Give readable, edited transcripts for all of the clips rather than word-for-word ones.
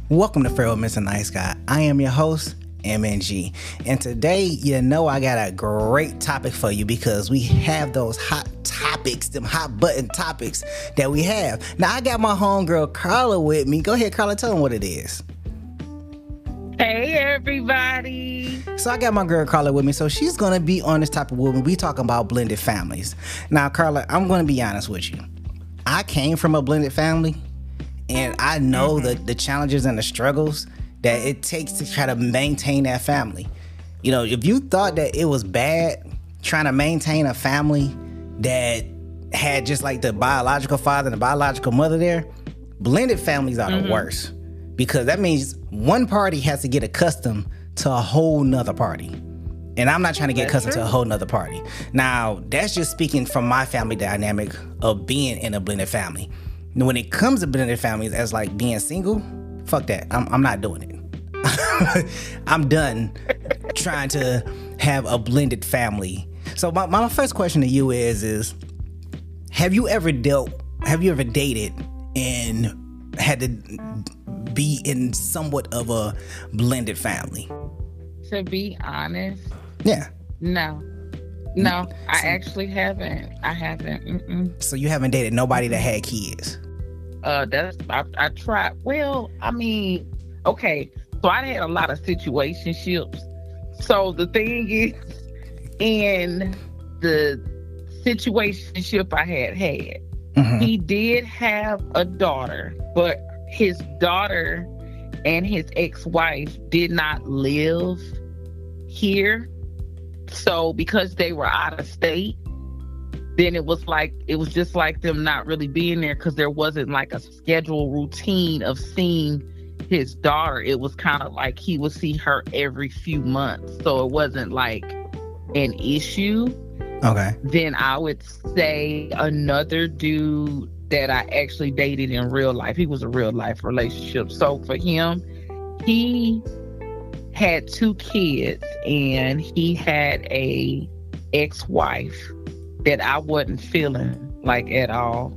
Welcome to Feral Mr. Nice Guy. I am your host, MNG. And today, I got a great topic for you because we have those hot topics, them hot button topics that we have. Now, I got my homegirl Carla with me. Go ahead, Carla, tell them what it is. Hey, everybody. So I got my girl Carla with me. So she's going to be on this topic with me. We talking about blended families. Now, Carla, I'm going to be honest with you. I came from a blended family. And I know the challenges and the struggles that it takes to try to maintain that family. You know, if you thought that it was bad trying to maintain a family that had just like the biological father and the biological mother there, blended families are the worst. Because that means one party has to get accustomed to a whole nother party. And I'm not trying to get accustomed to a whole nother party. Now, that's just speaking from my family dynamic of being in a blended family. When it comes to blended families as like being single, fuck that. I'm not doing it. I'm done trying to have a blended family. So my first question to you is have you ever dated and had to be in somewhat of a blended family? To be honest, yeah. No, I actually haven't. I haven't. So you haven't dated nobody that had kids? I tried. Well, I mean, okay. So I had a lot of situationships. So the thing is, in the situationship I had, he did have a daughter, but his daughter and his ex-wife did not live here. So because they were out of state, then it was just like them not really being there because there wasn't like a scheduled routine of seeing his daughter. It was kind of like he would see her every few months. So it wasn't like an issue. Okay. Then I would say another dude that I actually dated in real life. He was a real life relationship. So for him, he had 2 kids and he had a ex-wife that I wasn't feeling like at all.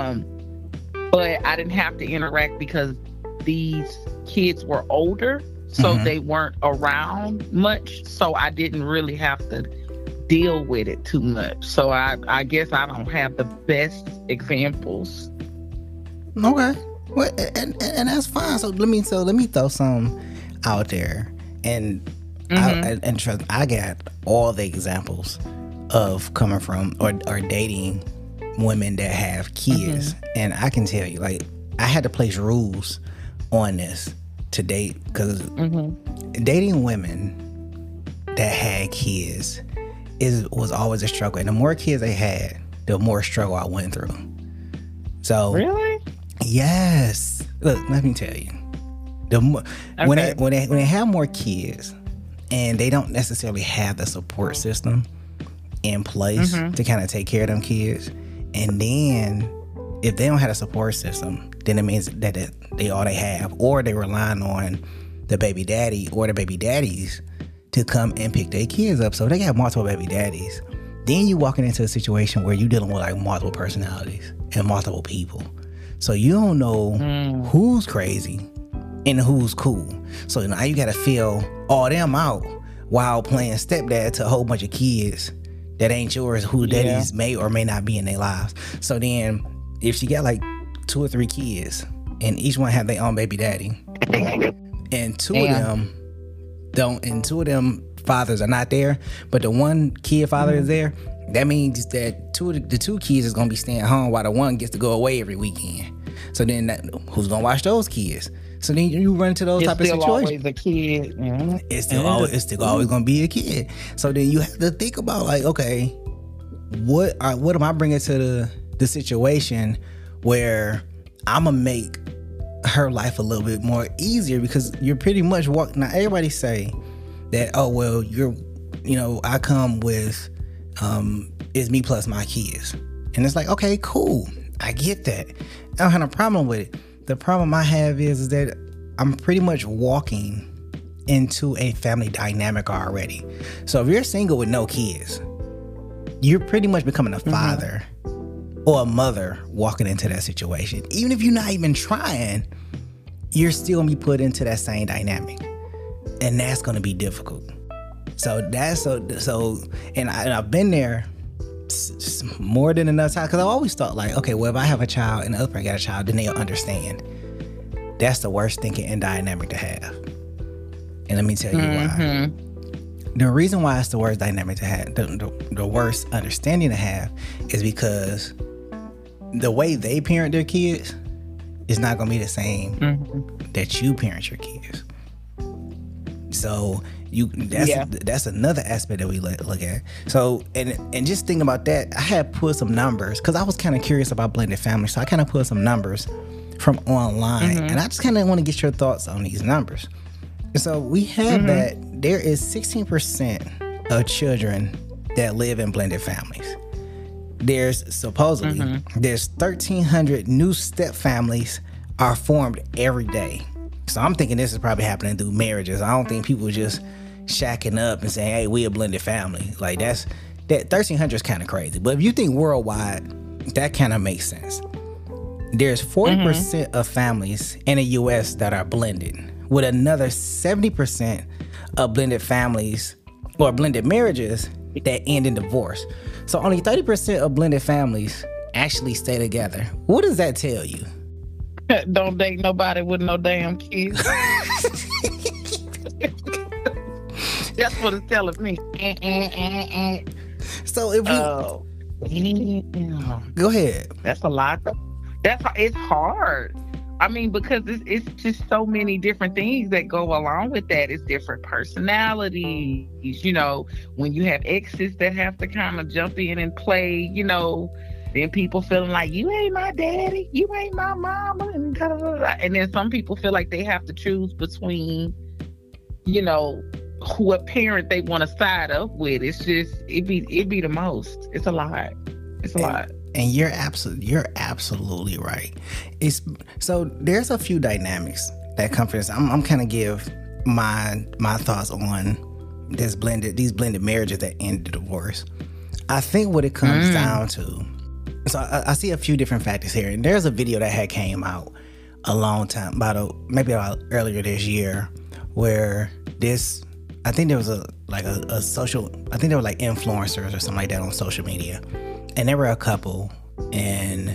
But I didn't have to interact because these kids were older, so they weren't around much. So I didn't really have to deal with it too much. So I guess I don't have the best examples. Okay. Well, and that's fine. So let me throw some out there. And trust, I got all the examples of coming from or dating women that have kids. And I can tell you, like, I had to place rules on this to date because dating women that had kids was always a struggle. And the more kids they had, the more struggle I went through. So really? Yes. Look, let me tell you. When they have more kids and they don't necessarily have the support system in place to kind of take care of them kids, and then if they don't have a support system, then it means that they all they have, or they relying on the baby daddy or the baby daddies to come and pick their kids up. So they got multiple baby daddies. Then you walking into a situation where you dealing with like multiple personalities and multiple people. So you don't know who's crazy and who's cool. So now you got to fill all them out while playing stepdad to a whole bunch of kids that ain't yours, who daddies may or may not be in their lives. So then if she got like 2 or 3 kids and each one have their own baby daddy and two of them fathers are not there, but the one kid father is there, that means that the 2 kids is going to be staying home while the one gets to go away every weekend. So then who's going to watch those kids? So then you run into those type of situations. Always a kid. It's still always going to be a kid. So then you have to think about like, okay, what am I bringing to the situation where I'm going to make her life a little bit more easier, because you're pretty much now everybody say that, oh, well, I come with, it's me plus my kids. And it's like, okay, cool. I get that. I don't have a problem with it. The problem I have is that I'm pretty much walking into a family dynamic already. So if you're single with no kids, you're pretty much becoming a father or a mother walking into that situation. Even if you're not even trying, you're still gonna be put into that same dynamic, and that's gonna be difficult. So and I've been there more than enough time, because I always thought like, okay, well, if I have a child and the other person got a child, then they'll understand. That's the worst thinking and dynamic to have. And let me tell you why. The reason why it's the worst dynamic to have, the worst understanding to have, is because the way they parent their kids is not going to be the same that you parent your kids. So that's another aspect that we look at. So and just thinking about that, I had put some numbers because I was kind of curious about blended families. So I kind of put some numbers from online, and I just kind of want to get your thoughts on these numbers. So we have that there is 16% of children that live in blended families. There's supposedly there's 1,300 new step families are formed every day. So I'm thinking this is probably happening through marriages. I don't think people just shacking up and saying, "Hey, we a blended family." Like that 1,300 is kind of crazy. But if you think worldwide, that kind of makes sense. There's 40% of families in the U.S. that are blended, with another 70% of blended families or blended marriages that end in divorce. So only 30% of blended families actually stay together. What does that tell you? Don't date nobody with no damn kids. That's what it's telling me. So if you go ahead, that's a lot. It's hard. I mean, because it's just so many different things that go along with that. It's different personalities. You know, when you have exes that have to kind of jump in and play, you know, then people feeling like, you ain't my daddy, you ain't my mama, and da, da, da, da. And then some people feel like they have to choose between, you know, what parent they want to side up with. It's just it be the most. It's a lot. It's a lot. And you're absolutely right. So there's a few dynamics that come from this. I'm kind of give my thoughts on these blended marriages that end in divorce. I think what it comes down to. So I see a few different factors here, and there's a video that had came out a long time maybe earlier this year, where I think there was a social, I think they were like influencers or something like that on social media. And there were a couple, and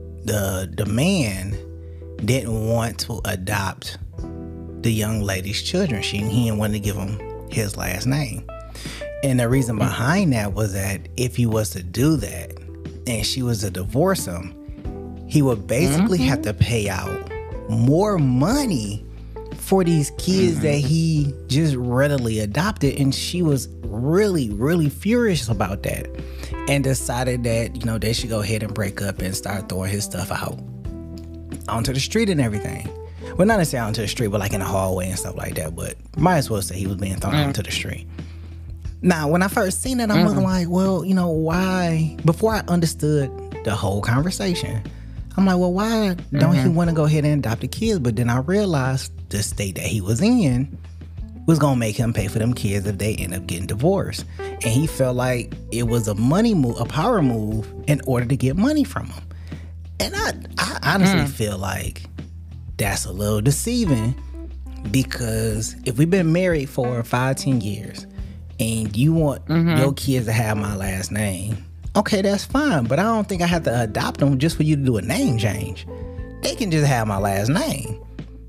the man didn't want to adopt the young lady's children. He didn't want to give him his last name. And the reason behind that was that if he was to do that and she was to divorce him, he would basically have to pay out more money for these kids that he just readily adopted. And she was really, really furious about that, and decided that, you know, they should go ahead and break up and start throwing his stuff out onto the street and everything. Well, not necessarily onto the street, but like in the hallway and stuff like that. But might as well say he was being thrown onto the street. Now, when I first seen that, I'm looking like, well, you know, why? Before I understood the whole conversation, I'm like, well, why don't he want to go ahead and adopt the kids? But then I realized the state that he was in was going to make him pay for them kids if they end up getting divorced. And he felt like it was a money move, a power move, in order to get money from him. And I honestly feel like that's a little deceiving, because if we've been married for 5-10 years and you want your kids to have my last name, okay, that's fine. But I don't think I have to adopt them just for you to do a name change. They can just have my last name.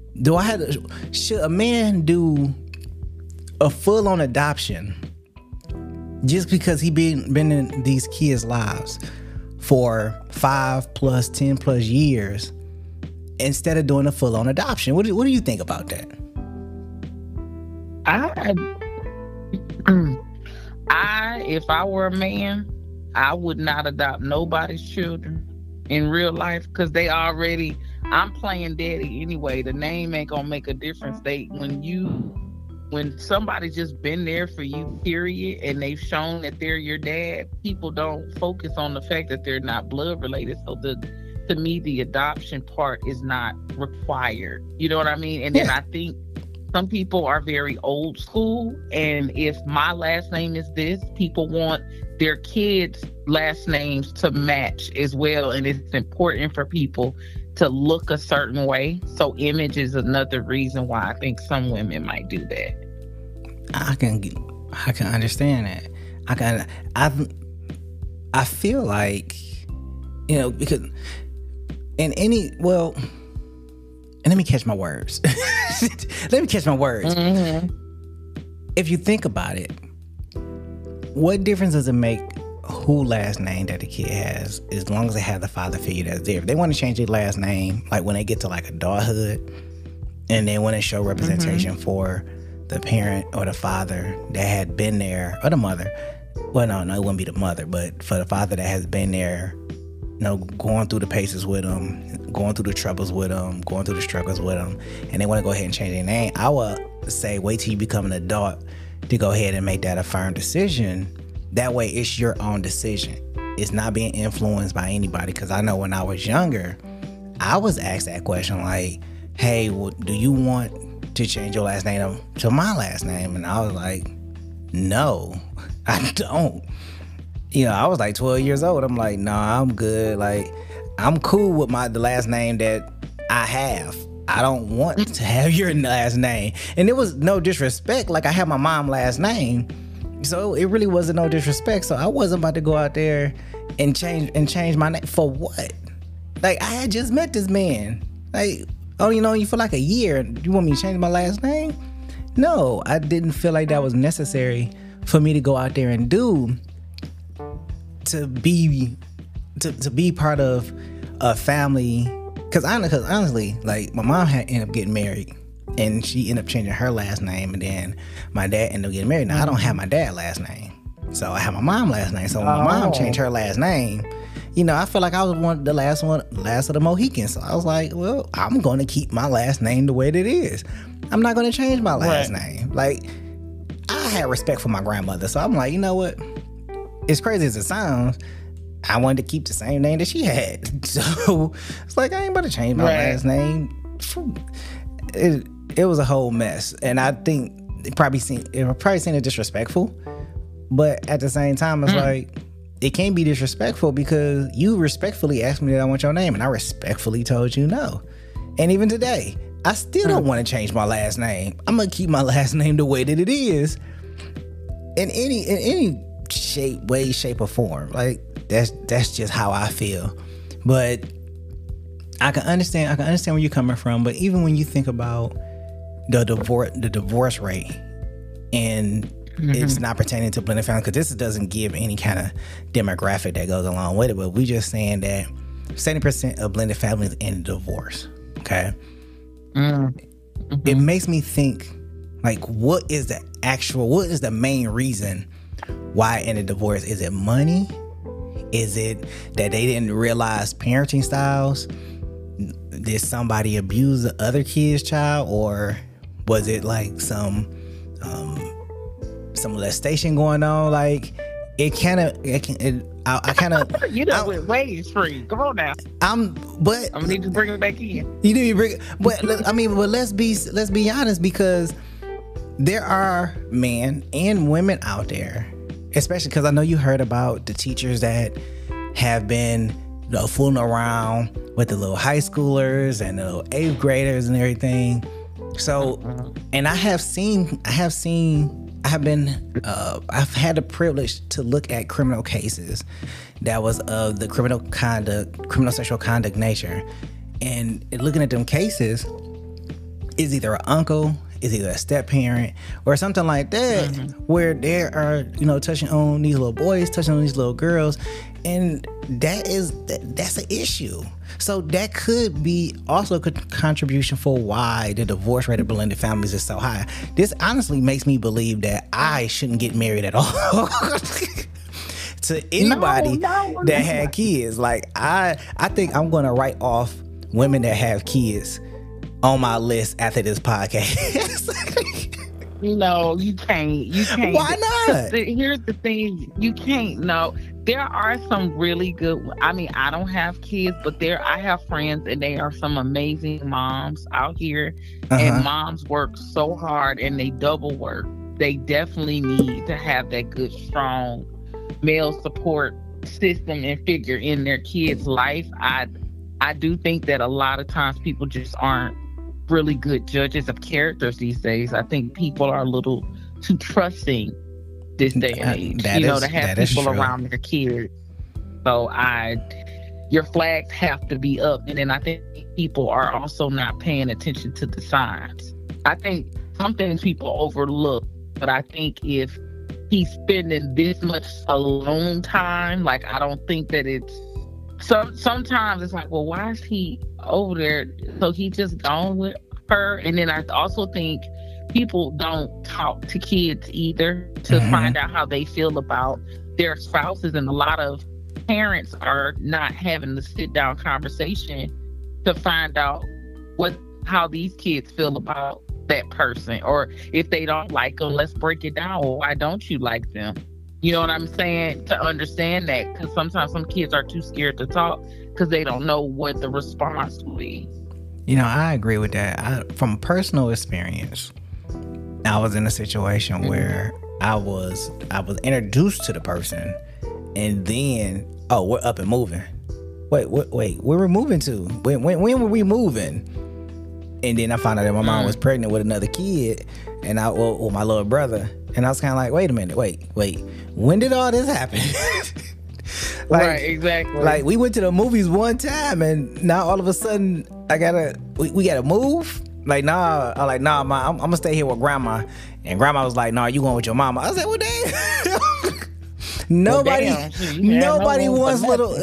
Should a man do a full-on adoption just because he been in these kids' lives for 5+, 10+ years, instead of doing a full-on adoption? What do you think about that? If I were a man, I would not adopt nobody's children in real life, because I'm playing daddy anyway. The name ain't gonna make a difference. When somebody's just been there for you, period, and they've shown that they're your dad, people don't focus on the fact that they're not blood related. So to me, the adoption part is not required. You know what I mean? And then I think some people are very old school, and if my last name is this, people want their kids' last names to match as well. And it's important for people to look a certain way. So image is another reason why I think some women might do that. I can understand that. I feel like, because in any, well, and let me catch my words. Mm-hmm. If you think about it, what difference does it make who last name that the kid has, as long as they have the father figure that's there? If they want to change their last name, like when they get to like adulthood, and they want to show representation for the parent or the father that had been there, or the mother. Well, no, it wouldn't be the mother, but for the father that has been there, going through the paces with them, going through the troubles with them, going through the struggles with them, and they want to go ahead and change their name, I would say wait till you become an adult to go ahead and make that a firm decision. That way it's your own decision. It's not being influenced by anybody. Because I know when I was younger, I was asked that question like, hey, well, do you want to change your last name to my last name? And I was like, no, I don't. I was like 12 years old. I'm like, nah, I'm good. Like, I'm cool with the last name that I have. I don't want to have your last name. And it was no disrespect. Like, I had my mom's last name. So it really wasn't no disrespect. So I wasn't about to go out there and change my name. For what? Like, I had just met this man. Like, only known you for like a year. You want me to change my last name? No, I didn't feel like that was necessary for me to go out there and do to be part of a family. Because honestly, like, my mom had ended up getting married, and she ended up changing her last name, and then my dad ended up getting married. Now, I don't have my dad's last name, so I have my mom's last name. So when my mom changed her last name, I feel like I was the last of the Mohicans. So I was like, well, I'm going to keep my last name the way that it is. I'm not going to change my last name. Like, I had respect for my grandmother, so I'm like, you know what? As crazy as it sounds, I wanted to keep the same name that she had. So it's like, I ain't about to change my last name. It was a whole mess. And I think it probably seemed it disrespectful. But at the same time, it's like, it can't be disrespectful because you respectfully asked me that I want your name, and I respectfully told you no. And even today, I still don't want to change my last name. I'm going to keep my last name the way that it is. In any shape or form. Like, that's just how I feel. But I can understand where you're coming from. But even when you think about the divorce rate, and it's not pertaining to blended family, because this doesn't give any kind of demographic that goes along with it, but we just saying that 70% of blended families end in divorce. Okay. It makes me think, like, what is the main reason why it ended divorce? Is it money? Is it that they didn't realize parenting styles? Did somebody abuse the other kid's child? Or was it like some molestation going on? Like, I kind of went way extreme. Come on now. I'm gonna need to bring it back in. You need to bring it, but let's be honest, because there are men and women out there, especially because I know you heard about the teachers that have been fooling around with the little high schoolers and the little 8th graders and everything. So, and I've had the privilege to look at criminal cases that was of the criminal sexual conduct nature. And looking at them cases, is either an uncle, is either a step parent, or something like that, where they are, touching on these little boys, touching on these little girls. And that's an issue. So that could be also a contribution for why the divorce rate of blended families is so high. This honestly makes me believe that I shouldn't get married at all to anybody that had kids. Like, I think I'm going to write off women that have kids on my list after this podcast. No, you can't. Why not? Here's the thing. You can't. No, there are some really good. I mean, I don't have kids, but I have friends, and they are some amazing moms out here. And moms work so hard, and they double work. They definitely need to have that good, strong male support system and figure in their kid's life. I do think that a lot of times people just aren't really good judges of characters these days. I think people are a little too trusting this day and age, to have people around their kids. So your flags have to be up. And then I think people are also not paying attention to the signs. I think some things people overlook, but I think if he's spending this much alone time, like, I don't think that it's, sometimes it's like, well, why is he over there? So he just gone with her. And then I also think people don't talk to kids either to find out how they feel about their spouses. And a lot of parents are not having the sit down conversation to find out how these kids feel about that person. Or if they don't like them, let's break it down. Well, why don't you like them? You know what I'm saying? To understand that, because sometimes some kids are too scared to talk because they don't know what the response will be. I agree with that. From personal experience, I was in a situation where I was introduced to the person, and then we're up and moving. Wait, where we're moving to? When were we moving? And then I found out that my mom was pregnant with another kid, and with my little brother, and I was kind of like, wait a minute, wait, when did all this happen? Right, exactly. Like, we went to the movies one time, and now all of a sudden we gotta move. Like, nah, Ma, I'm gonna stay here with grandma. And grandma was like, nah, you going with your mama. I was like, well, damn. Nobody wants little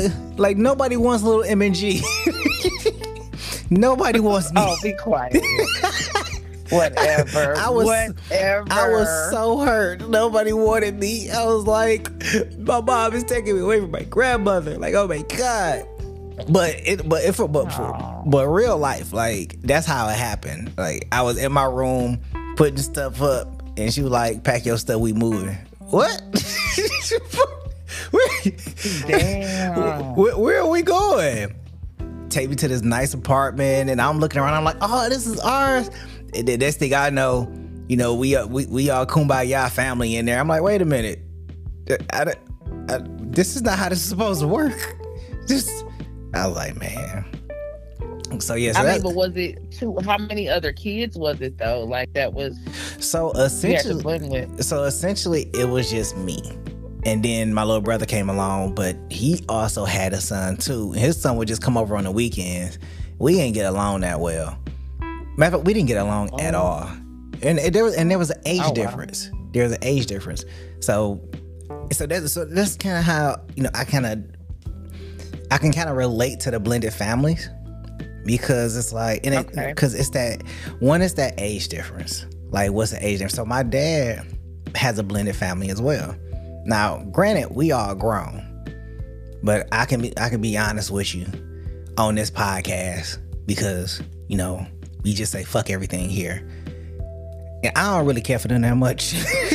M&G. Nobody wants me. Oh, be quiet. Whatever. I was so hurt. Nobody wanted me. I was like, my mom is taking me away from my grandmother. Like, oh my God. But real life, like, that's how it happened. Like, I was in my room putting stuff up, and she was like, pack your stuff, we moving. What? Damn. Where are we going? Take me to this nice apartment, and I'm looking around. I'm like, oh, this is ours. And the next thing I know, we all kumbaya family in there. I'm like, wait a minute, this is not how this is supposed to work. I was like, man. So yeah. But was it how many other kids was it though? Like, that was. So essentially, it was just me. And then my little brother came along, but he also had a son too. His son would just come over on the weekends. We didn't get along that well. Matter of fact, we didn't get along at all. And there was an age difference. Wow. There was an age difference. So that's kind of how I can kind of relate to the blended families, because it's like, because it's that age difference. Like, what's the age difference? So my dad has a blended family as well. Now, granted, we all grown, but I can be honest with you on this podcast, because we just say fuck everything here, and I don't really care for them that much.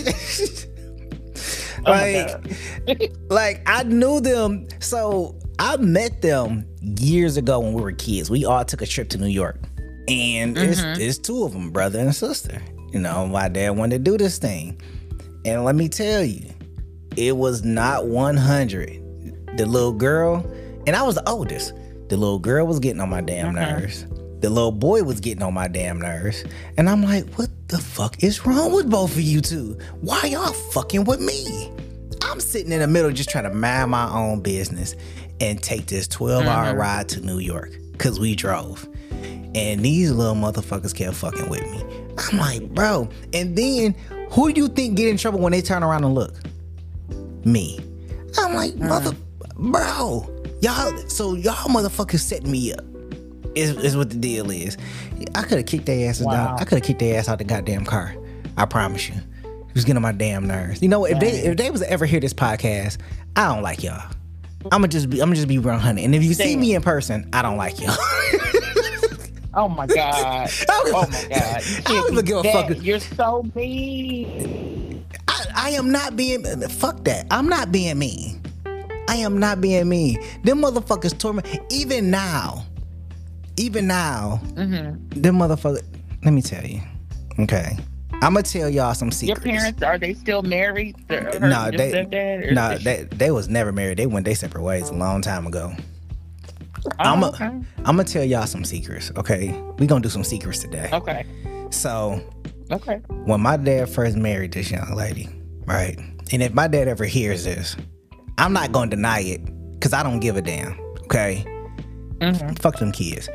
Like I knew them, so I met them years ago when we were kids. We all took a trip to New York, and it's two of them, brother and sister. My dad wanted to do this thing, and let me tell you, it was not 100. The little girl, and I was the oldest. The little girl was getting on my damn nerves. The little boy was getting on my damn nerves. And I'm like, what the fuck is wrong with both of you two? Why y'all fucking with me? I'm sitting in the middle just trying to mind my own business and take this 12-hour ride to New York, because we drove. And these little motherfuckers kept fucking with me. I'm like, bro. And then, who do you think get in trouble when they turn around and look? Me. I'm like, bro. Y'all motherfuckers setting me up. Is what the deal is. I could have kicked their asses down. I could have kicked their ass out the goddamn car. I promise you. It was getting on my damn nerves. If they was to ever hear this podcast, I don't like y'all. I'ma just be 100. And if you see me in person, I don't like y'all. Oh my God. I don't even give a fuck. You're so mean. I am not being. Fuck that. I'm not being mean. I am not being mean. Them motherfuckers torment. Even now. Them motherfuckers. Let me tell you. Okay. I'm gonna tell y'all some Your secrets. parents, are they still married? No, they was never married. They went their separate ways a long time ago. I'm gonna tell y'all some secrets, okay? We gonna do some secrets today. Okay. So, Okay. when my dad first married this young lady, right? And if my dad ever hears this, I'm not gonna deny it because I don't give a damn, okay? Fuck them kids.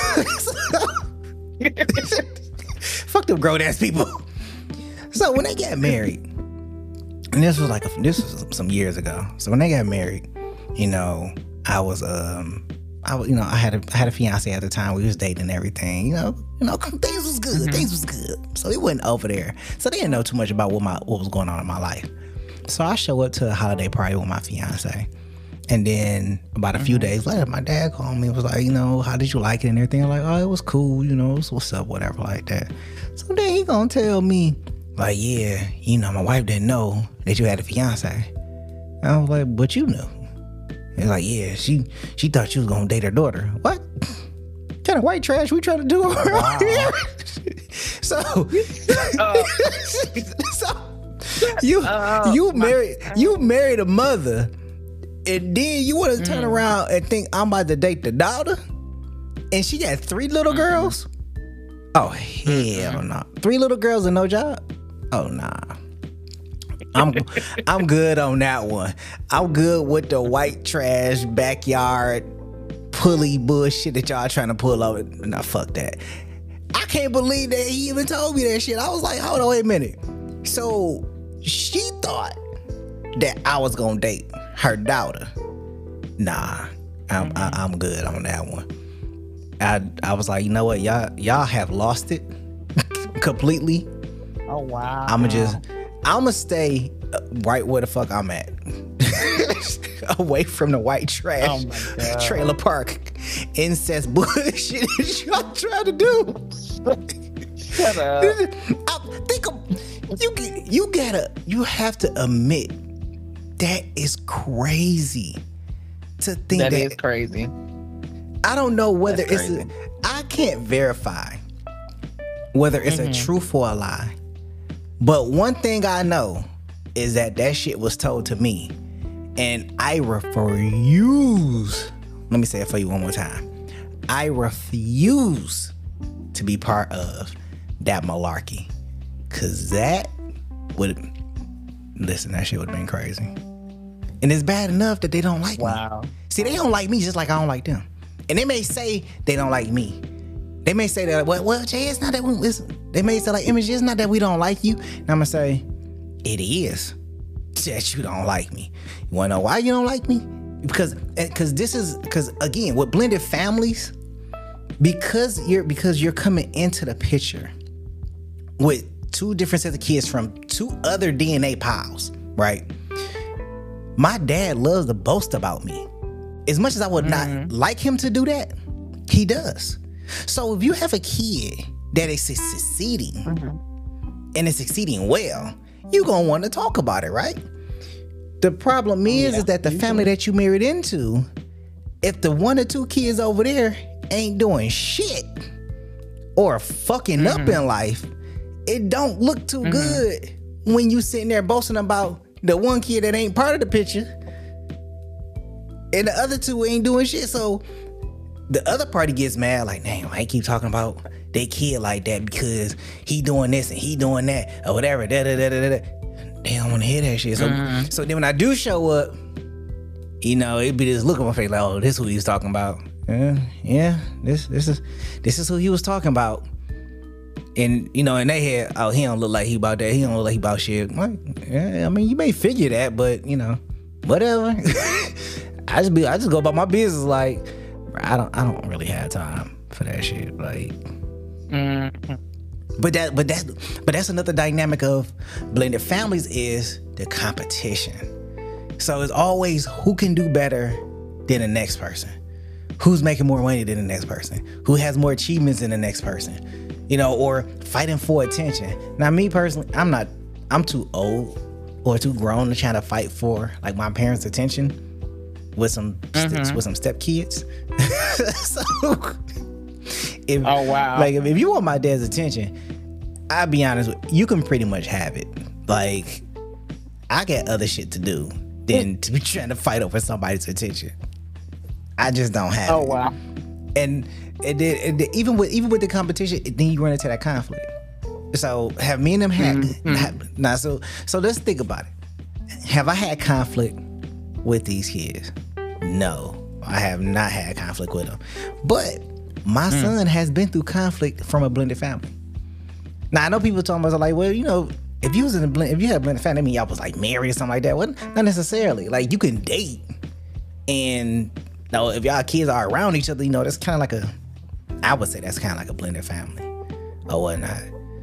Fuck them grown ass people. So when they got married, and this was some years ago. So when they got married, I had a fiance at the time. We was dating and everything. Things was good. Things was good. So we went over there. So they didn't know too much about what was going on in my life. So I show up to a holiday party with my fiance. And then about a few days later, my dad called me and was like, how did you like it and everything? I'm like, oh, it was cool, what's up, whatever, like that. So then he gonna tell me, like, yeah, my wife didn't know that you had a fiance. And I was like, but you knew. He's like, yeah, she thought you was gonna date her daughter. What? What kind of white trash we trying to do around here? So you married a mother, and then you want to turn around and think I'm about to date the daughter, and she got 3 little girls. Oh hell no! 3 little girls and no job. Oh nah. I'm good on that one. I'm good with the white trash backyard pulley bullshit that y'all trying to pull over. Nah, fuck that. I can't believe that he even told me that shit. I was like, hold on, wait a minute. So she thought that I was gonna date her daughter. Nah, I'm good on that one. I was like, you know what, y'all have lost it completely. Oh wow. I'ma stay right where the fuck I'm at. Away from the white trash trailer park incest bullshit that y'all trying to do. Shut up. You have to admit that is crazy to think that is crazy. I don't know whether I can't verify whether it's a truth or a lie. But one thing I know is that shit was told to me, and I refuse. Let me say it for you one more time. I refuse to be part of that malarkey, cause that shit would have been crazy. And it's bad enough that they don't like me. See, they don't like me just like I don't like them. And they may say they don't like me. They may say that, well, Jay, it's not that we listen. They may say, like, Image, it's not that we don't like you. And I'm gonna say, it is that you don't like me. You wanna know why you don't like me? Because again, with blended families, because you're coming into the picture with 2 different sets of kids from 2 other DNA piles, right? My dad loves to boast about me. As much as I would not like him to do that, he does. So if you have a kid that is succeeding and is succeeding well, you're going to want to talk about it, right? The problem is that the family that you married into, if the 1 or 2 kids over there ain't doing shit or fucking up in life, it don't look too good when you sitting there boasting about the 1 kid that ain't part of the picture and the other 2 ain't doing shit. So the other party gets mad, like, damn, I ain't keep talking about their kid like that because he doing this and he doing that or whatever. They don't want to hear that shit. So then when I do show up, it be this look on my face like, oh, this is who he was talking about. Yeah, this is who he was talking about. And in their head, oh, he don't look like he about that. He don't look like he about shit. Like, yeah, I mean, you may figure that, but whatever. I just go about my business. Like, I don't really have time for that shit. Like, but that's another dynamic of blended families is the competition. So it's always who can do better than the next person, who's making more money than the next person, who has more achievements than the next person, or fighting for attention. Now, me personally, I'm too old or too grown to try to fight for like my parents' attention with some step kids. So if you want my dad's attention, I'll be honest with you, can pretty much have it. Like, I got other shit to do than to be trying to fight over somebody's attention. I just don't have it. Oh wow. And even with the competition, then you run into that conflict. So have me and them had now? So let's think about it. Have I had conflict with these kids? No, I have not had conflict with them. But my son has been through conflict from a blended family. Now I know people talking about like, well, you know, if you had a blended family, I mean, y'all was like married or something like that. Well, not necessarily. Like, you can date, and you know, if y'all kids are around each other, you know, that's kind of like I would say that's kind of like a blended family or whatnot.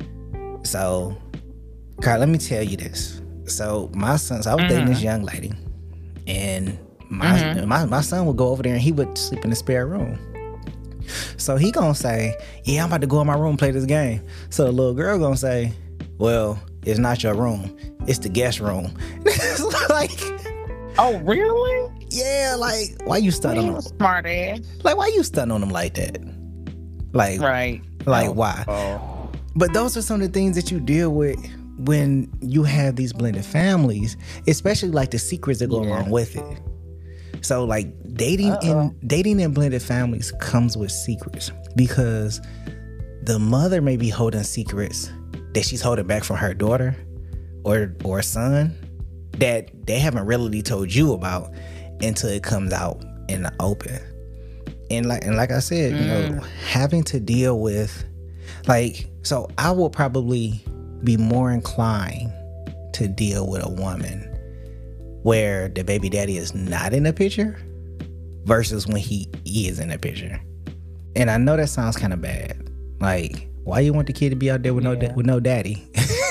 So, Carl, let me tell you this. So I was dating this young lady, and my son would go over there and he would sleep in the spare room. So he gonna say, yeah, I'm about to go in my room and play this game. So the little girl gonna say, well, it's not your room, it's the guest room. It's like, oh really? Yeah, like, why you stunning on them? Smart ass. Like, why you stunning on them like that? Like, right. Like, why? Oh. But those are some of the things that you deal with when you have these blended families, especially like the secrets that go along with it. So like dating in blended families comes with secrets, because the mother may be holding secrets that she's holding back from her daughter or son that they haven't really told you about until it comes out in the open. And like I said, you know, having to deal with, like, so I will probably be more inclined to deal with a woman where the baby daddy is not in the picture versus when he is in the picture. And I know that sounds kind of bad. Like, why you want the kid to be out there with no daddy?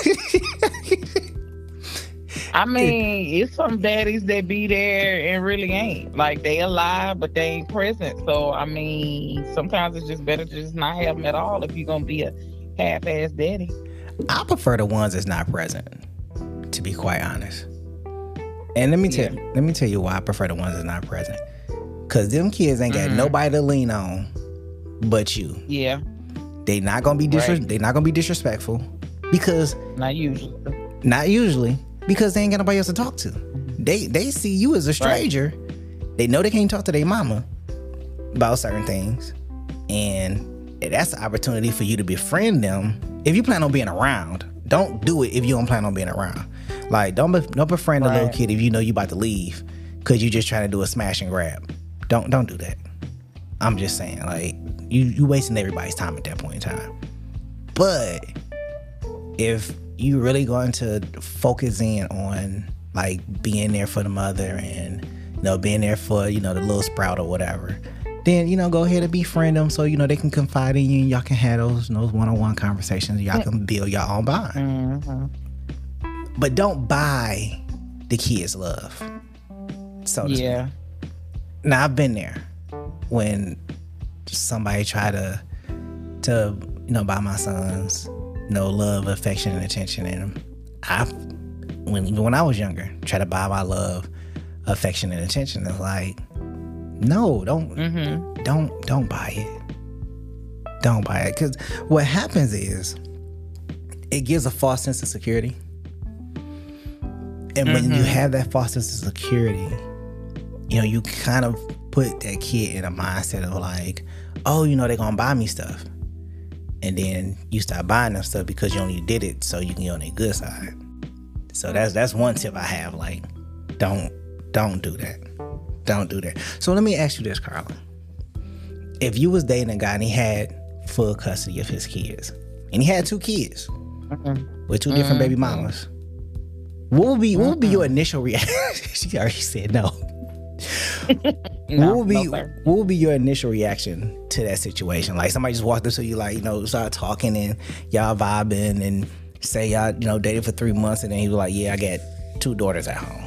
I mean, it's some daddies that be there and really ain't. Like, they alive, but they ain't present. So, I mean, sometimes it's just better to just not have them at all if you're going to be a half-ass daddy. I prefer the ones that's not present, to be quite honest. And let me tell you why I prefer the ones that's not present. Because them kids ain't got nobody to lean on but you. Yeah. They not going to be they not going to be disrespectful, because Not usually. Because they ain't got nobody else to talk to. They see you as a stranger. Right. They know they can't talk to their mama about certain things. And that's an opportunity for you to befriend them. If you plan on being around, don't do it if you don't plan on being around. Like, don't befriend a little kid if you know you about to leave because you just trying to do a smash and grab. Don't do that. I'm just saying, like, you wasting everybody's time at that point in time. But if you really going to focus in on, like, being there for the mother and, you know, being there for, you know, the little sprout or whatever, then, you know, go ahead and befriend them so, you know, they can confide in you and y'all can have those one-on-one conversations. Y'all can build your own bond. Mm-hmm. But don't buy the kids' love. So to speak. Now, I've been there when somebody tried to you know, buy my sons, you know, love, affection, and attention. And when I was younger, try to buy my love, affection, and attention. It's like, no, don't buy it. Don't buy it. Because what happens is it gives a false sense of security. And when you have that false sense of security, you know, you kind of put that kid in a mindset of like, oh, you know, they're going to buy me stuff. And then you start buying them stuff because you only did it so you can get on their good side. So that's one tip I have. Like, don't do that. Don't do that. So let me ask you this, Carla. If you was dating a guy and he had full custody of his kids, and he had 2 kids with 2 different baby mamas, what would be your initial reaction? She already said no. What would be your initial reaction to that situation? Like, somebody just walked up to you, like, you know, start talking and y'all vibing and say y'all, you know, dated for 3 months, and then he was like, yeah, I got 2 daughters at home.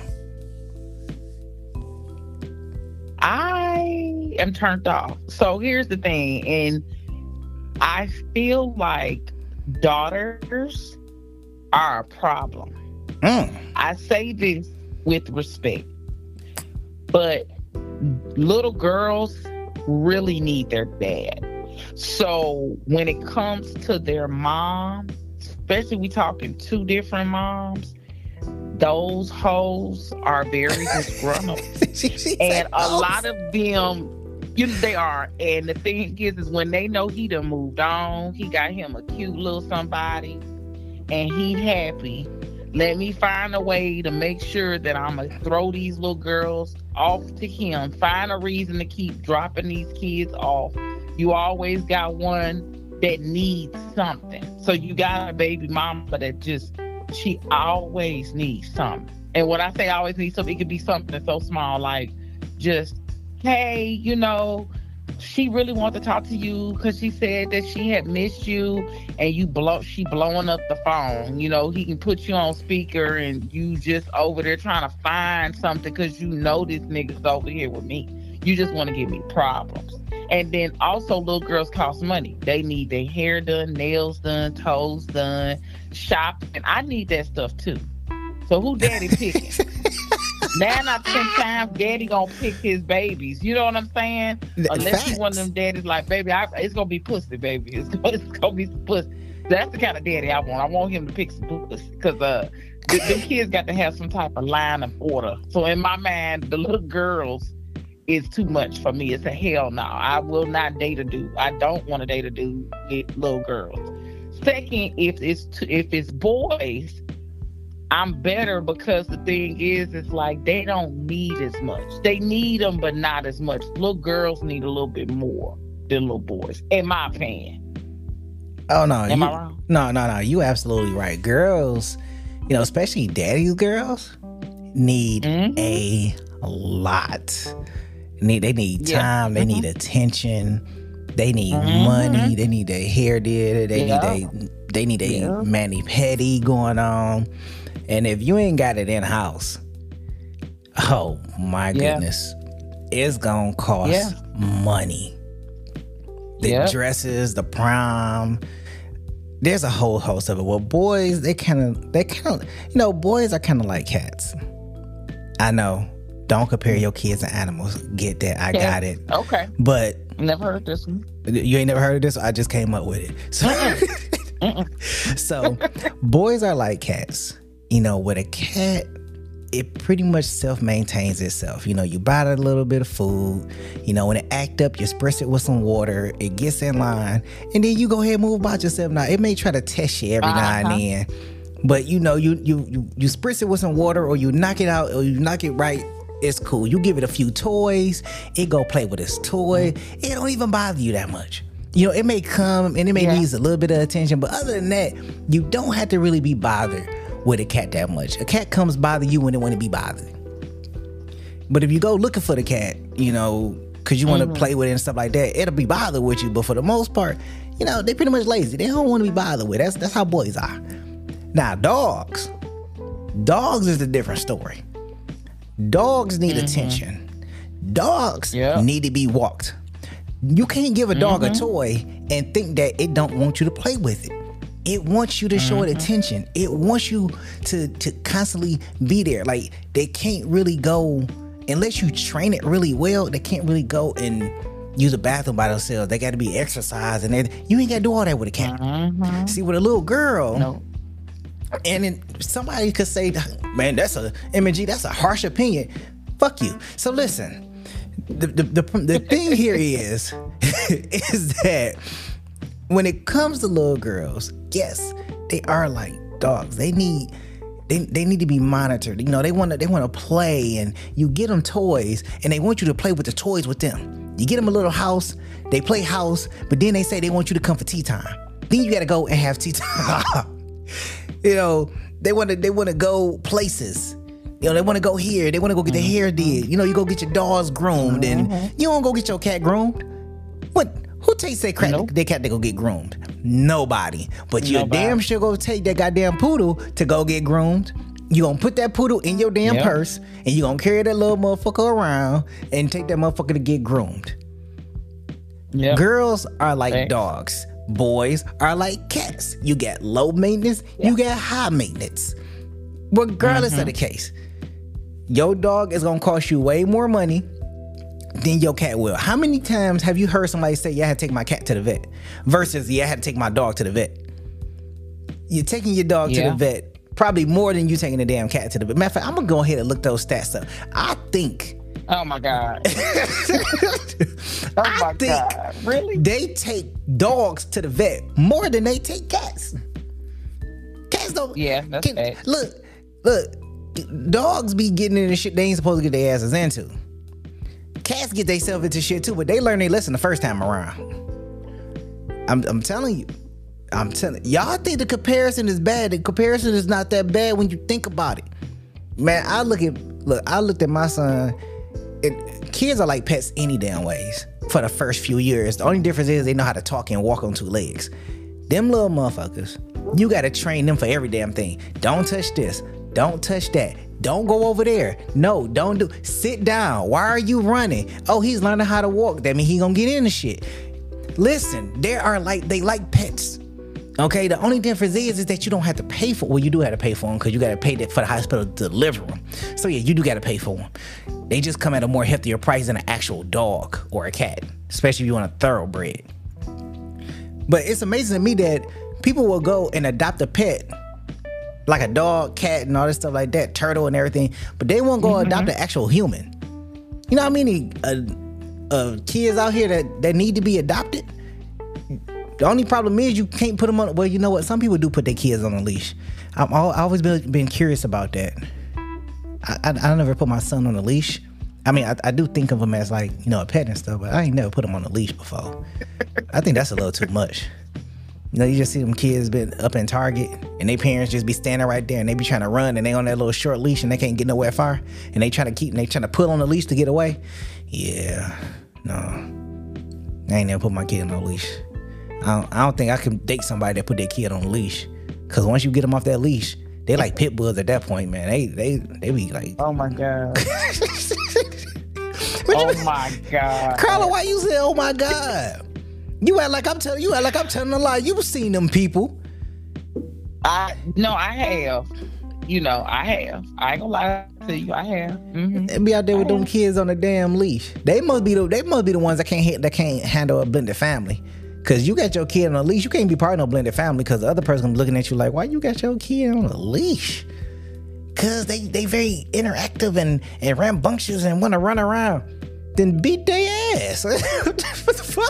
I am turned off. So here's the thing, and I feel like daughters are a problem. I say this with respect, but little girls really need their dad. So when it comes to their mom, especially we talking two different moms, those hoes are very disgruntled. And a lot of them, they are. And the thing is when they know he done moved on, he got him a cute little somebody, and he happy. Let me find a way to make sure that I'm going to throw these little girls off to him. Find a reason to keep dropping these kids off. You always got one that needs something. So you got a baby mama that she always needs something. And when I say always needs something, it could be something so small like just, hey, she really wanted to talk to you because she said that she had missed you, and she blowing up the phone. He can put you on speaker and you just over there trying to find something because this nigga's over here with me. You just want to give me problems. And then also little girls cost money. They need their hair done, nails done, toes done, shopping. I need that stuff too. So who daddy picking? 9 out of 10 times, daddy gonna pick his babies. You know what I'm saying? Unless he one of them daddies like, baby, it's gonna be pussy, baby. It's gonna be some pussy. That's the kind of daddy I want. I want him to pick some pussy because the kids got to have some type of line of order. So in my mind, the little girls is too much for me. It's a hell no. I will not date a dude. I don't want to date a dude with little girls. Second, if it's boys, I'm better because the thing is, it's like they don't need as much. They need them, but not as much. Little girls need a little bit more than little boys, in my opinion. Oh no, am I wrong? No. You absolutely right. Girls, especially daddy's girls, need a lot. They need time. They need attention. They need money. They need their hair did. They need a mani pedi going on. And if you ain't got it in house, oh my goodness, it's gonna cost money. The dresses, the prom. There's a whole host of it. Well, boys, they kind of, boys are kind of like cats. I know. Don't compare your kids to animals. Get that? I got it. Okay. But never heard this one. You ain't never heard of this? I just came up with it. So boys are like cats. With a cat, it pretty much self-maintains itself. You buy it a little bit of food. When it act up, you spritz it with some water. It gets in line. And then you go ahead and move about yourself. Now, it may try to test you every now and then. But, you spritz it with some water, or you knock it out, or you knock it right. It's cool. You give it a few toys. It go play with its toy. It don't even bother you that much. It may come and it may need a little bit of attention. But other than that, you don't have to really be bothered with a cat that much. A cat comes bother you when it want to be bothered. But if you go looking for the cat, because you want to play with it and stuff like that, it'll be bothered with you. But for the most part, they pretty much lazy. They don't want to be bothered with. That's how boys are. Now, dogs is a different story. Dogs need attention. Dogs need to be walked. You can't give a dog a toy and think that it don't want you to play with it. It wants you to show it attention. It wants you to constantly be there. Like, they can't really go, unless you train it really well, they can't really go and use a bathroom by themselves. They got to be exercised and everything. You ain't got to do all that with a cat. See, with a little girl, and then somebody could say, man, that's a harsh opinion. Fuck you. So listen, the thing here is that when it comes to little girls, yes, they are like dogs. They need to be monitored. They want to play, and you get them toys, and they want you to play with the toys with them. You get them a little house, they play house, but then they say they want you to come for tea time. Then you got to go and have tea time. They want to go places. They want to go here. They want to go get their hair did. You go get your dogs groomed, and you don't go get your cat groomed. What? Who takes their cat to go get groomed? Nobody. But you damn sure go take that goddamn poodle to go get groomed. You gonna put that poodle in your damn purse, and you gonna carry that little motherfucker around and take that motherfucker to get groomed. Girls are like dogs. Boys are like cats. You got low maintenance, you got high maintenance. Regardless of the case, your dog is gonna cost you way more money than your cat will. How many times have you heard somebody say, yeah, I had to take my cat to the vet versus, yeah, I had to take my dog to the vet? You're taking your dog to the vet probably more than you taking the damn cat to the vet. Matter of fact, I'm gonna go ahead and look those stats up. I think. Oh my God. Oh my God. Really? They take dogs to the vet more than they take cats. Cats don't. Yeah, that's bad. Look. Dogs be getting into shit they ain't supposed to get their asses into. Cats get themselves into shit too, but they learn their lesson the first time around. I'm telling you. Y'all think the comparison is bad. The comparison is not that bad when you think about it. Man, I looked at my son. Kids are like pets any damn ways for the first few years. The only difference is they know how to talk and walk on two legs. Them little motherfuckers, you gotta train them for every damn thing. Don't touch this. Don't touch that. Don't go over there. No, don't do. Sit down. Why are you running? Oh, he's learning how to walk. That means he gonna get into shit. Listen, they like pets. Okay, the only difference is that you don't have to pay for. Well, you do have to pay for them because you got to pay for the hospital to deliver them. So yeah, you do got to pay for them. They just come at a more heftier price than an actual dog or a cat, especially if you want a thoroughbred. But it's amazing to me that people will go and adopt a pet, like a dog, cat, and all this stuff like that, turtle and everything, but they won't go adopt an actual human. You know how many kids out here that need to be adopted? The only problem is you can't put them on. Well, you know what? Some people do put their kids on a leash. I've always been curious about that. I never put my son on a leash. I mean, I do think of him as like, you know, a pet and stuff, but I ain't never put him on a leash before. I think that's a little too much. You know, you just see them kids been up in Target and their parents just be standing right there and they be trying to run and they on that little short leash and they can't get nowhere far and they trying to pull on the leash to get away. Yeah, no, I ain't never put my kid on a leash. I don't think I can date somebody that put their kid on a leash, because once you get them off that leash, they like pit bulls at that point, man. They be like, oh my God. Oh my God. Carla, why you say oh my God? You act like I'm telling a lie. You've seen them people. No, I have. You know, I have. I ain't gonna lie to you. I have. Mm-hmm. They be out there with them kids on a damn leash. They must be the ones that can't handle a blended family. Cause you got your kid on a leash, you can't be part of no blended family. Cause the other person looking at you like, why you got your kid on a leash? Cause they very interactive and rambunctious and want to run around. Then beat their ass. What the fuck?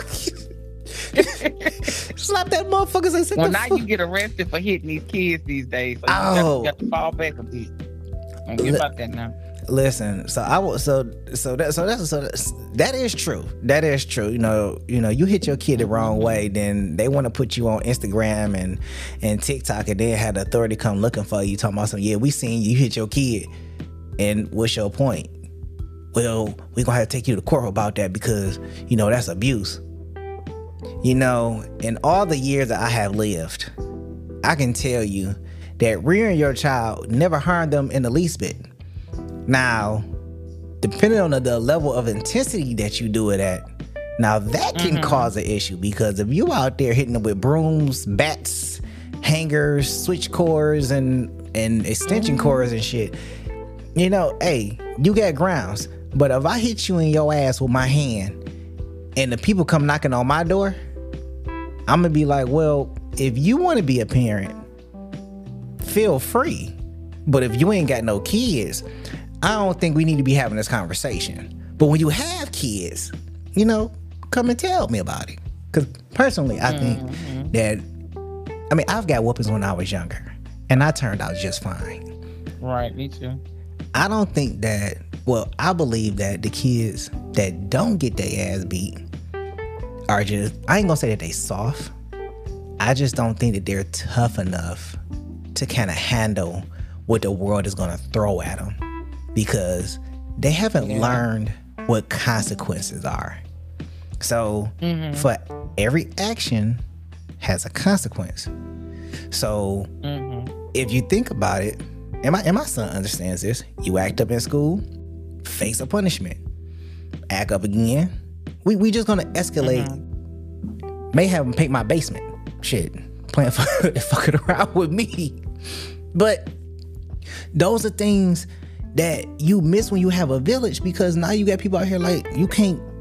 Slap that motherfucker and say, well, now you get arrested for hitting these kids these days. So you got to fall back a bit. Don't get about that now. Listen, that is true. That is true. You know, you hit your kid the wrong way, then they want to put you on Instagram and TikTok, and then have the authority come looking for you, talking about something. Yeah, we seen you hit your kid, and what's your point? Well, we gonna have to take you to court about that because you know that's abuse. You know, in all the years that I have lived, I can tell you that rearing your child never harmed them in the least bit. Now, depending on the level of intensity that you do it at, now that can cause an issue, because if you out there hitting them with brooms, bats, hangers, switch cords, and extension cords and shit, you know, hey, you got grounds. But if I hit you in your ass with my hand and the people come knocking on my door, I'm gonna be like, well, if you want to be a parent, feel free. But if you ain't got no kids, I don't think we need to be having this conversation. But when you have kids, you know, come and tell me about it. Because personally, I think that, I mean, I've got whoopings when I was younger, and I turned out just fine. Right, me too. I don't think that, well, I believe that the kids that don't get their ass beat are just, I ain't gonna say that they soft. I just don't think that they're tough enough to kind of handle what the world is gonna throw at them, because they haven't learned what consequences are. So for every action has a consequence. So if you think about it, and my son understands this, you act up in school, face a punishment. Act up again, we just gonna escalate. May have him paint my basement. Shit, playing fucking around with me. But those are things that you miss when you have a village, because now you got people out here like, you can't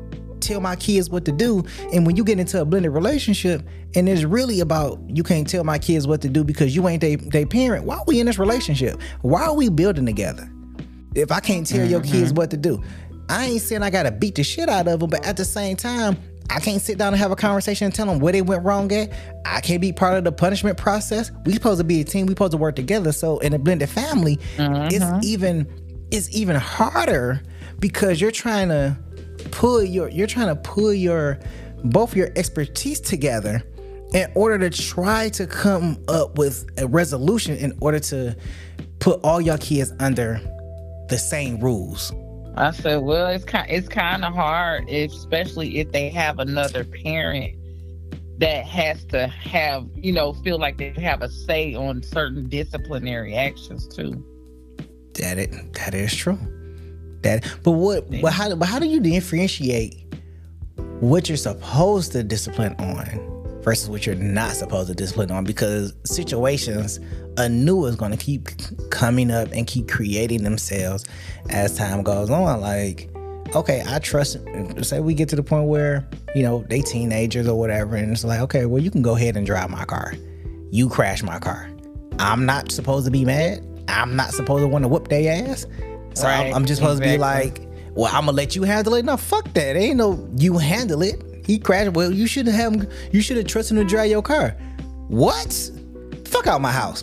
tell my kids what to do. And when you get into a blended relationship and it's really about you can't tell my kids what to do because you ain't they parent, why are we in this relationship? Why are we building together? If I can't tell your kids what to do, I ain't saying I gotta beat the shit out of them, but at the same time, I can't sit down and have a conversation and tell them where they went wrong at. I can't be part of the punishment process. We supposed to be a team. We supposed to work together. So in a blended family, it's even harder because you're trying to pull your both your expertise together in order to try to come up with a resolution in order to put all your kids under the same rules. I said, well, it's kind of hard, especially if they have another parent that has to have, feel like they have a say on certain disciplinary actions too. That is true. But how do you differentiate what you're supposed to discipline on versus what you're not supposed to discipline on? Because situations anew is going to keep coming up and keep creating themselves as time goes on. Like, okay, I trust, say we get to the point where, they teenagers or whatever, and it's like, okay, well, you can go ahead and drive my car. You crash my car. I'm not supposed to be mad. I'm not supposed to want to whoop their ass. So right, I'm just supposed to be like, well, I'm gonna let you handle it. No, fuck that. Ain't no you handle it. He crashed. Well, you should have trusted him to drive your car. What? Fuck out my house.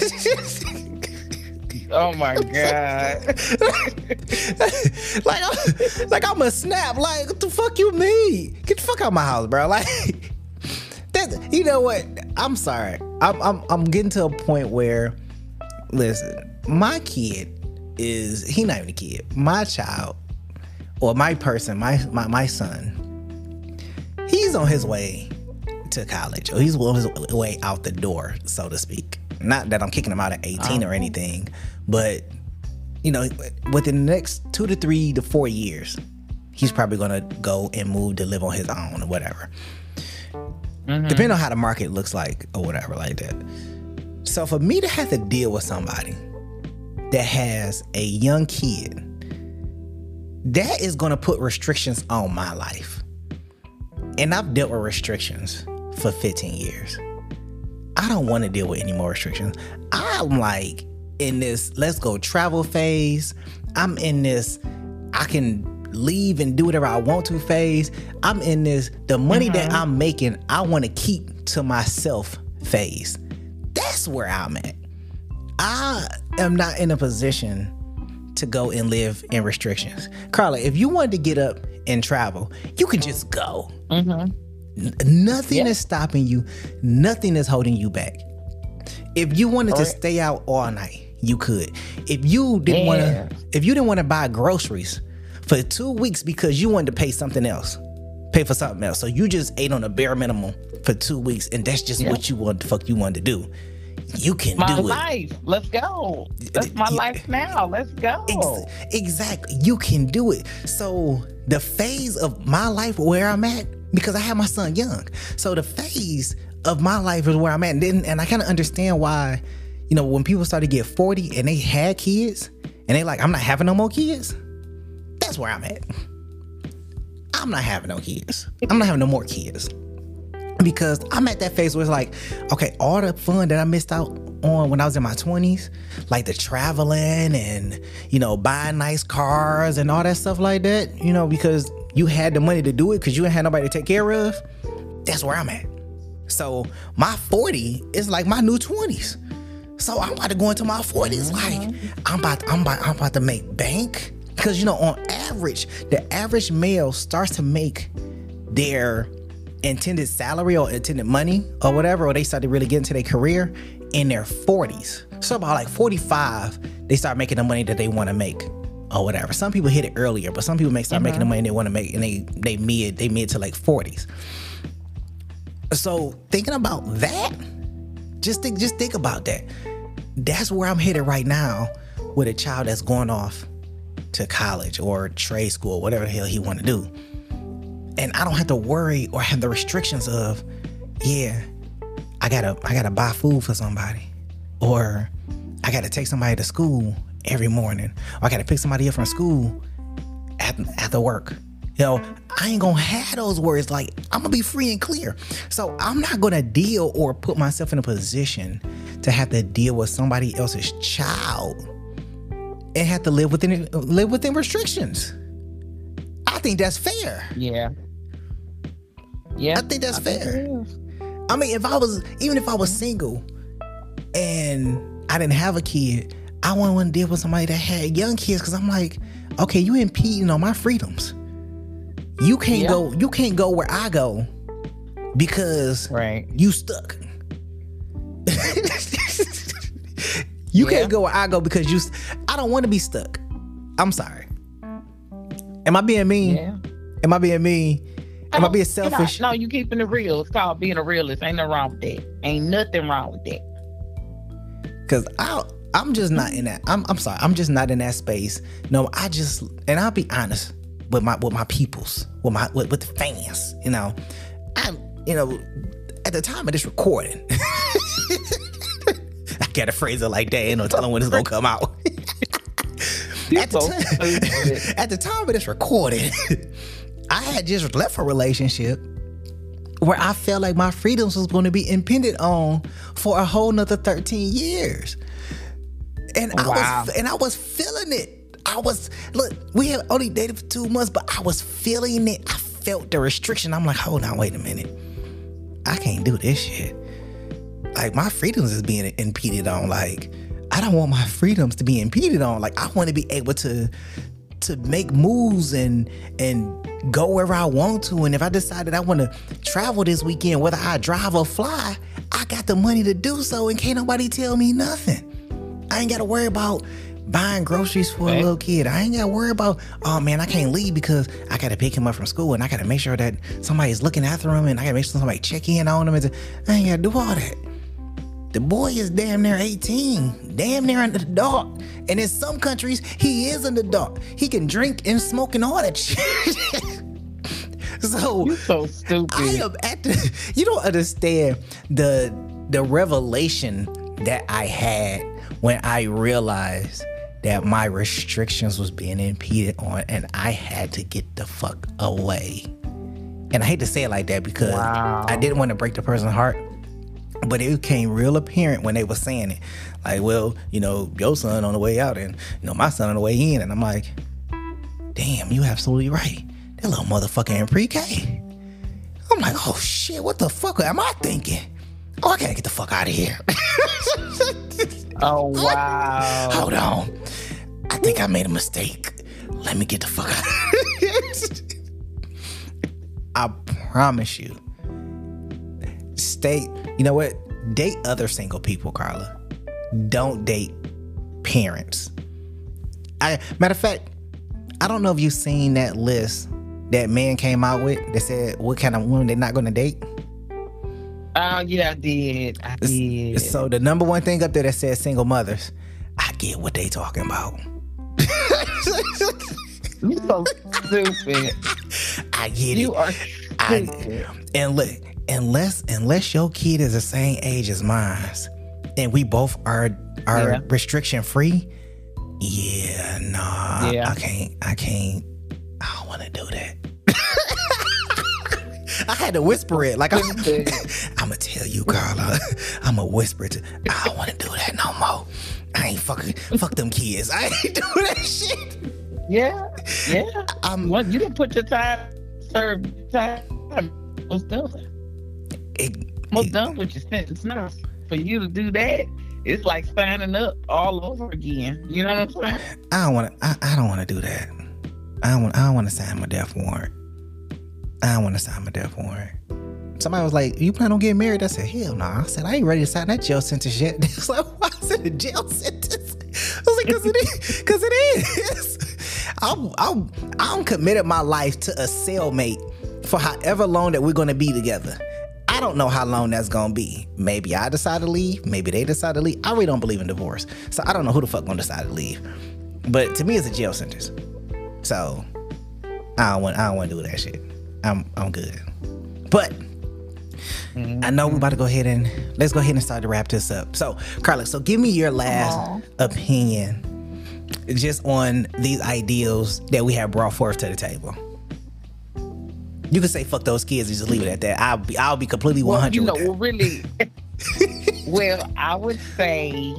Oh my God. like I'm a snap. Like, what the fuck you mean? Get the fuck out my house, bro. Like that, you know what? I'm sorry. I'm getting to a point where, listen, my kid he not even a kid. My child, or my person, my son, he's on his way to college, or he's on his way out the door, so to speak. Not that I'm kicking him out at 18 or anything, but within the next 2 to 3 to 4 years, he's probably gonna go and move to live on his own or whatever. Depending on how the market looks like or whatever like that. So for me to have to deal with somebody that has a young kid, that is gonna put restrictions on my life. And I've dealt with restrictions for 15 years. I don't want to deal with any more restrictions. I'm like in this let's go travel phase. I'm in this I can leave and do whatever I want to phase. I'm in this the money that I'm making, I want to keep to myself phase. That's where I'm at. I am not in a position to go and live in restrictions. Carla, if you wanted to get up and travel, you can just go. Nothing is stopping you. Nothing is holding you back. If you wanted to stay out all night, you could. If you didn't want to buy groceries for 2 weeks because you wanted to pay for something else, so you just ate on a bare minimum for 2 weeks, and that's just what you wanted to do. You can do it. My life. Let's go. That's my life now. Let's go. Exactly. You can do it. So the phase of my life where I'm at, because I have my son young, so the phase of my life is where I'm at. And I kind of understand why, when people start to get 40 and they had kids and they like, I'm not having no more kids. That's where I'm at. I'm not having no kids. I'm not having no more kids. Because I'm at that phase where it's like, okay, all the fun that I missed out on when I was in my 20s, like the traveling and, buying nice cars and all that stuff like that, because you had the money to do it because you ain't had nobody to take care of. That's where I'm at. So my 40 is like my new 20s. So I'm about to go into my 40s. Like I'm about to make bank. Because, on average, the average male starts to make their intended salary or intended money or whatever, or they start to really get into their career in their 40s. So about like 45, they start making the money that they want to make or whatever. Some people hit it earlier, but some people start making the money they want to make, and they mid to like 40s. So thinking about that, just think about that. That's where I'm headed right now with a child that's going off to college or trade school, whatever the hell he want to do. And I don't have to worry or have the restrictions of, I gotta buy food for somebody, or I gotta take somebody to school every morning, or I gotta pick somebody up from school after work. I ain't gonna have those words. Like, I'm gonna be free and clear. So I'm not gonna deal or put myself in a position to have to deal with somebody else's child and have to live within restrictions. I think that's fair. Yeah. Yeah. I think that's fair. I mean, if I was single and I didn't have a kid, I wouldn't want to deal with somebody that had young kids, because I'm like, okay, you impeding on my freedoms. You can't go where I go because you stuck. You can't go where I go because I don't want to be stuck. I'm sorry. Am I being mean? Yeah. Am I being mean? Am I being selfish? No, you keeping it real. It's called being a realist. Ain't nothing wrong with that. Ain't nothing wrong with that. Cause I'm just not in that. I'm sorry. I'm just not in that space. No, and I'll be honest with my peoples, with the fans. At the time of this recording, I gotta phrase it like that. Ain't no telling when it's gonna come out. At the time of this recording, I had just left a relationship where I felt like my freedoms was going to be impinged on for a whole nother 13 years. And I was feeling it. We had only dated for 2 months, but I was feeling it. I felt the restriction. I'm like, hold on, wait a minute. I can't do this shit. Like, my freedoms is being impeded on. Like, I don't want my freedoms to be impeded on. Like, I want to be able to make moves and go wherever I want to. And if I decide that I want to travel this weekend, whether I drive or fly, I got the money to do so, and can't nobody tell me nothing. I ain't got to worry about buying groceries for a little kid. I ain't got to worry about, oh man, I can't leave because I got to pick him up from school, and I got to make sure that somebody's looking after him, and I got to make sure somebody check in on him. I ain't got to do all that. The boy is damn near 18, damn near an adult. And in some countries, he is an adult. He can drink and smoke and all that shit. So you're so stupid. I am you don't understand the revelation that I had when I realized that my restrictions was being impeded on, and I had to get the fuck away. And I hate to say it like that because I didn't want to break the person's heart. But it became real apparent when they were saying it. Like, well, your son on the way out and, my son on the way in. And I'm like, damn, you absolutely right. That little motherfucker in pre-K. I'm like, oh shit, what the fuck am I thinking? Oh, I gotta get the fuck out of here. Oh, wow. Hold on. I think I made a mistake. Let me get the fuck out of here. I promise you. You know what? Date other single people, Carla. Don't date parents. Matter of fact, I don't know if you've seen that list that man came out with that said what kind of women they're not going to date. Oh, yeah, I did. So the number one thing up there that says single mothers, I get what they talking about. You so stupid. I get it. You are stupid. And look, unless your kid is the same age as mine, and we both are restriction free, I can't. I don't want to do that. I had to whisper it. Like, I'm gonna tell you, Carla. I'm gonna whisper it. I don't want to do that no more. I ain't fuck them kids. I ain't doing that shit. Yeah. Well, you didn't put your time. Most done. Most done with your sentence now. For you to do that, it's like signing up all over again. You know what I'm saying? I don't want to do that. I don't want to sign my death warrant. Somebody was like, "You plan on getting married?" I said, "Hell no." I said, "I ain't ready to sign that jail sentence yet." They was like, "Why is it a jail sentence?" I was like, "Cause it is. I'm committed my life to a cellmate for however long that we're gonna be together. I don't know how long that's gonna be. Maybe I decide to leave. Maybe they decide to leave. I really don't believe in divorce, so I don't know who the fuck gonna decide to leave. But to me, it's a jail sentence. So I don't want to do that shit. I'm good. But I know we're about to let's go ahead and start to wrap this up. So, Carla, give me your last opinion just on these ideals that we have brought forth to the table. You can say fuck those kids and just leave it at that. I'll be completely 100 well, with that. really. Well, I would say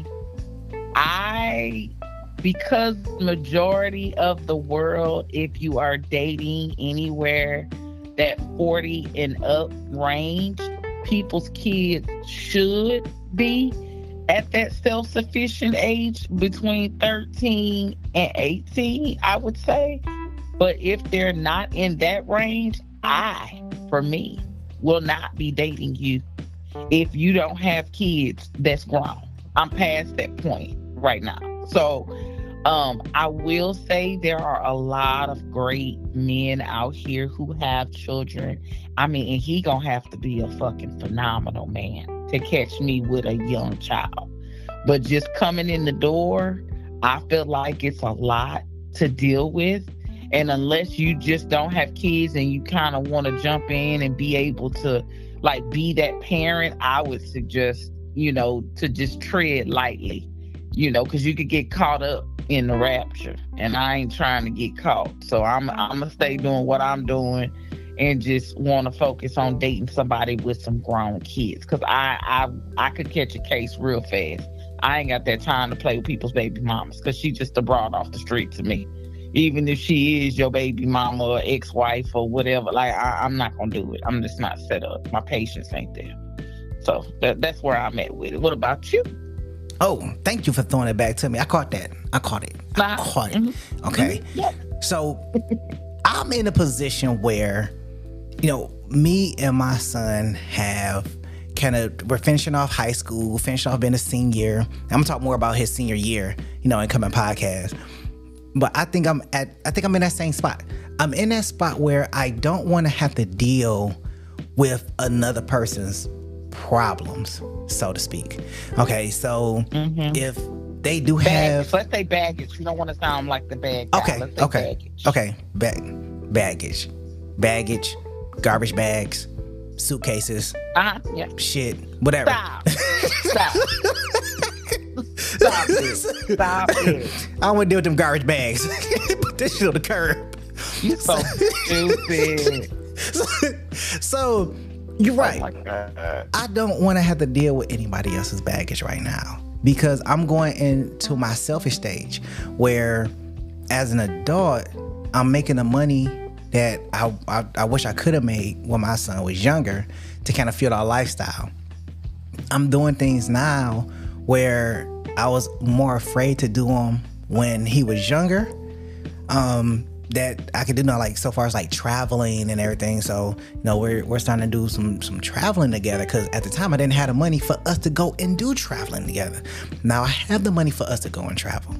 because majority of the world, if you are dating anywhere that 40 and up range, people's kids should be at that self-sufficient age between 13 and 18, I would say. But if they're not in that range, for me, will not be dating you if you don't have kids that's grown. I'm past that point right now. So I will say there are a lot of great men out here who have children. I mean, and he gonna have to be a fucking phenomenal man to catch me with a young child. But just coming in the door, I feel like it's a lot to deal with. And unless you just don't have kids and you kind of want to jump in and be able to like be that parent, I would suggest, to just tread lightly, because you could get caught up in the rapture, and I ain't trying to get caught. So I'm gonna stay doing what I'm doing and just want to focus on dating somebody with some grown kids, because I could catch a case real fast. I ain't got that time to play with people's baby mamas, because she just a broad off the street to me. Even if she is your baby mama or ex-wife or whatever, like I'm not gonna do it. I'm just not set up. My patience ain't there. So that's where I'm at with it. What about you? Oh, thank you for throwing it back to me. I caught that. I caught it. Mm-hmm. Okay. Mm-hmm. Yeah. So I'm in a position where, me and my son we're finishing off high school, finishing off being a senior. I'm gonna talk more about his senior year, in coming podcast. But I think I'm in that same spot. I'm in that spot where I don't want to have to deal with another person's problems, so to speak. Okay, so if they do have... Let's say baggage. You don't want to sound like the bad guy. Okay. Baggage, garbage bags, suitcases, yeah. shit, whatever. Stop it. I don't want to deal with them garbage bags. Put this shit on the curb. You so stupid. So you're right. Oh my God. I don't want to have to deal with anybody else's baggage right now, because I'm going into my selfish stage where, as an adult, I'm making the money that I wish I could have made when my son was younger to kind of fuel our lifestyle. I'm doing things now where I was more afraid to do them when he was younger, that I could do now, like so far as like traveling and everything. So we're starting to do some traveling together, because at the time I didn't have the money for us to go and do traveling together. Now I have the money for us to go and travel.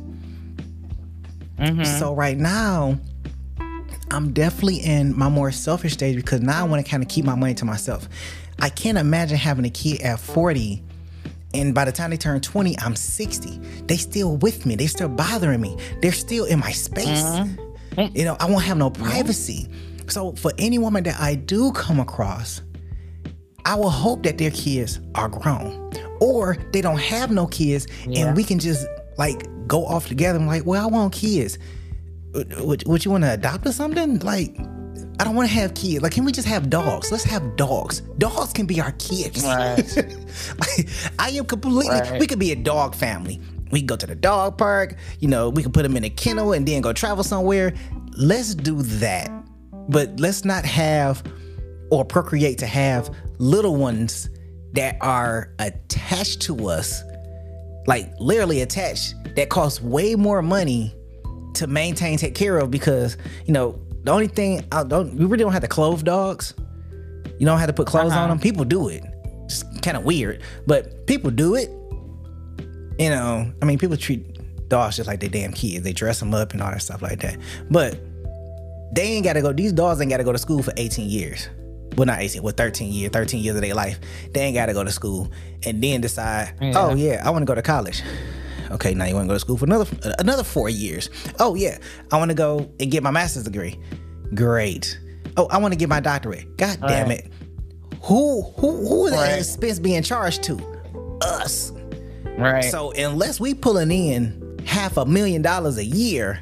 So right now I'm definitely in my more selfish stage, because now I want to kind of keep my money to myself. I can't imagine having a kid at 40 and by the time they turn 20, I'm 60. They still with me. They still bothering me. They're still in my space. I won't have no privacy. So for any woman that I do come across, I will hope that their kids are grown, or they don't have no kids, and we can just like go off together. I'm like, well, I want kids. Would you want to adopt or something? Like, I don't want to have kids. Like, can we just have dogs? Let's have dogs. Dogs can be our kids. Right. Like, I am completely... Right. We could be a dog family. We can go to the dog park. We can put them in a kennel and then go travel somewhere. Let's do that. But let's not have or procreate to have little ones that are attached to us. Like, literally attached. That costs way more money to maintain, take care of, because, the only thing we really don't have to clothe dogs. You don't have to put clothes on them. People do it. It's kind of weird, but people do it. People treat dogs just like they damn kids. They dress them up and all that stuff like that. But they ain't got to go. These dogs ain't got to go to school for 18 years. Well, not 18. Well, 13 years of their life. They ain't got to go to school and then decide, oh yeah, I want to go to college. Okay, now you want to go to school for another 4 years. Oh yeah, I want to go and get my master's degree. Great. Oh, I want to get my doctorate. God damn it. Who is that expense being charged to? Us. Right. So unless we pulling in $500,000 a year,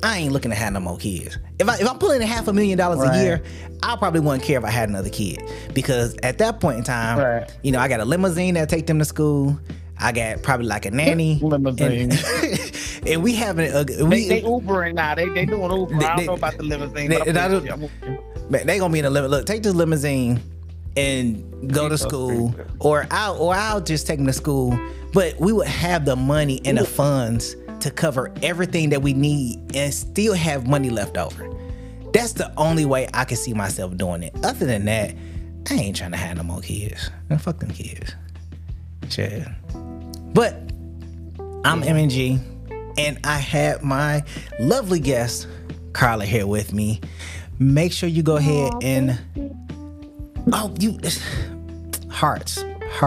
I ain't looking to have no more kids. If I'm pulling in $500,000 a year, I probably wouldn't care if I had another kid, because at that point in time, you know, I got a limousine that take them to school. I got probably like a nanny. Limousine. And we having they Ubering now. They doing Uber. I don't know about the limousine. They gonna be in a limousine. Look, take this limousine and go to school, or I'll just take them to school. But we would have the money and the funds to cover everything that we need and still have money left over. That's the only way I can see myself doing it. Other than that, I ain't trying to have no more kids. Man, fuck them kids. Shit. But I'm MNG, and I had my lovely guest, Carla, here with me. Make sure you go ahead and hearts.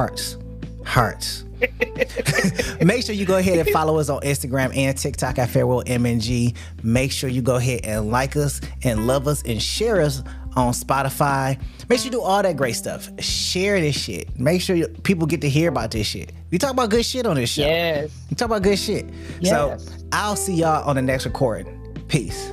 Make sure you go ahead and follow us on Instagram and TikTok at Farewell MNG. Make sure you go ahead and like us and love us and share us on Spotify. Make sure you do all that great stuff. Share this shit. Make sure people get to hear about this shit. We talk about good shit on this show. Yes. We talk about good shit. Yes. So I'll see y'all on the next recording. Peace.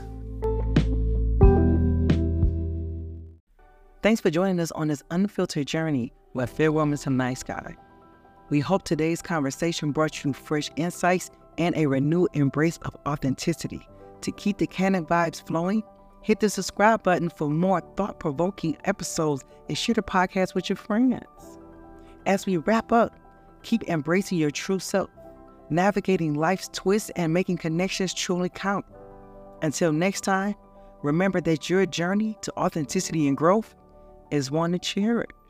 Thanks for joining us on this unfiltered journey with Farewell Mr. Nice Guy. We hope today's conversation brought you fresh insights and a renewed embrace of authenticity. To keep the canon vibes flowing, hit the subscribe button for more thought-provoking episodes and share the podcast with your friends. As we wrap up, keep embracing your true self, navigating life's twists and making connections truly count. Until next time, remember that your journey to authenticity and growth is one to cherish.